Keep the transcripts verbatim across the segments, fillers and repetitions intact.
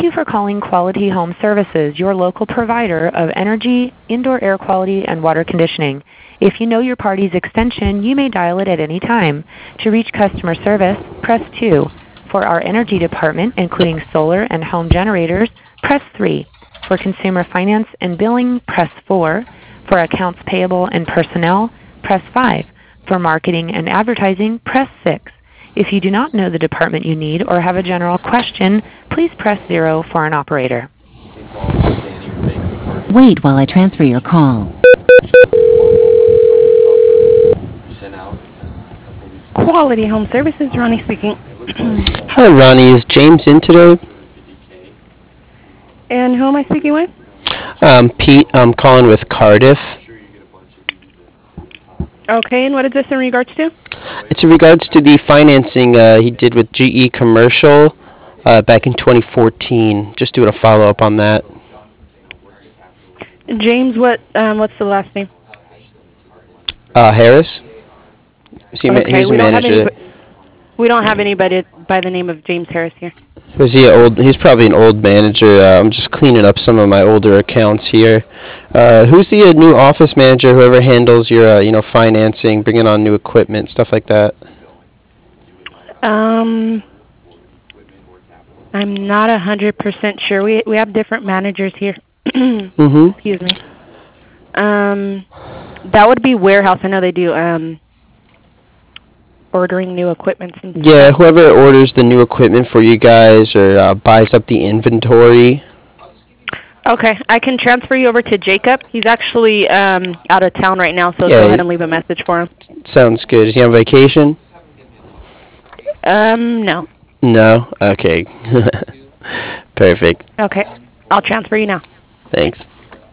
Thank you for calling Quality Home Services, your local provider of energy, indoor air quality, and water conditioning. If you know your party's extension, you may dial it at any time. To reach customer service, press two. For our energy department, including solar and home generators, press three. For consumer finance and billing, press four. For accounts payable and personnel, press five. For marketing and advertising, press six. If you do not know the department you need or have a general question, please press zero for an operator. Wait while I transfer your call. Quality Home Services, Ronnie speaking. Hi, Ronnie. Is James in today? And who am I speaking with? Um, Pete, I'm calling with Cardiff. Okay, and what is this in regards to? It's in regards to the financing uh, he did with G E Commercial uh, back in twenty fourteen. Just doing a follow-up on that. James, what? Um, what's the last name? Uh, Harris? Is he ma- Okay, he's we don't have manager. any. We don't have anybody by the name of James Harris here. Was he an old? He's probably an old manager. Uh, I'm just cleaning up some of my older accounts here. Uh, who's the uh, new office manager? Whoever handles your, uh, you know, financing, bringing on new equipment, stuff like that. Um, I'm not a hundred percent sure. We we have different managers here. Mm-hmm. Excuse me. Um, that would be warehouse. I know they do. Um, ordering new equipment. And Yeah, whoever orders the new equipment for you guys or uh, buys up the inventory. Okay, I can transfer you over to Jacob. He's actually um, out of town right now, so Yeah, go ahead and leave a message for him. Sounds good. Is he on vacation? Um, no. No? Okay. Perfect. Okay, I'll transfer you now. Thanks.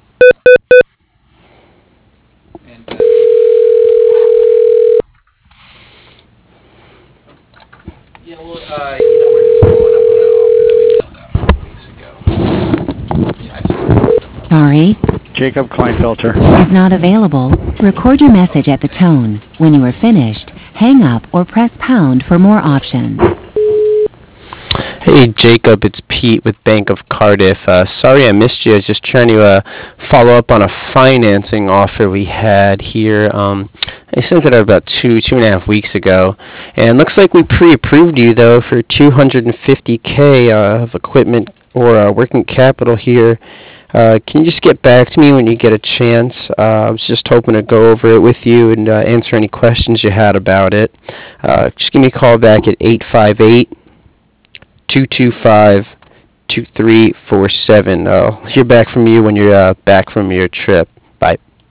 Yeah, well, uh, you know, we're just following up on an offer that we mailed out a few weeks ago. Yeah, I just Sorry, Jacob Kleinfelter. is not available. Record your message at the tone. When you are finished, hang up or press pound for more options. Hey, Jacob, it's Pete with Bank of Cardiff. Uh, sorry I missed you. I was just trying to uh, follow up on a financing offer we had here. Um, I sent it out about two, two and a half weeks ago. And looks like we pre-approved you, though, for two hundred fifty K uh, of equipment or uh, working capital here. Uh, can you just get back to me when you get a chance? Uh, I was just hoping to go over it with you and uh, answer any questions you had about it. Uh, just give me a call back at eight five eight, two two five, two three four seven. I'll hear back from you when you're uh, back from your trip.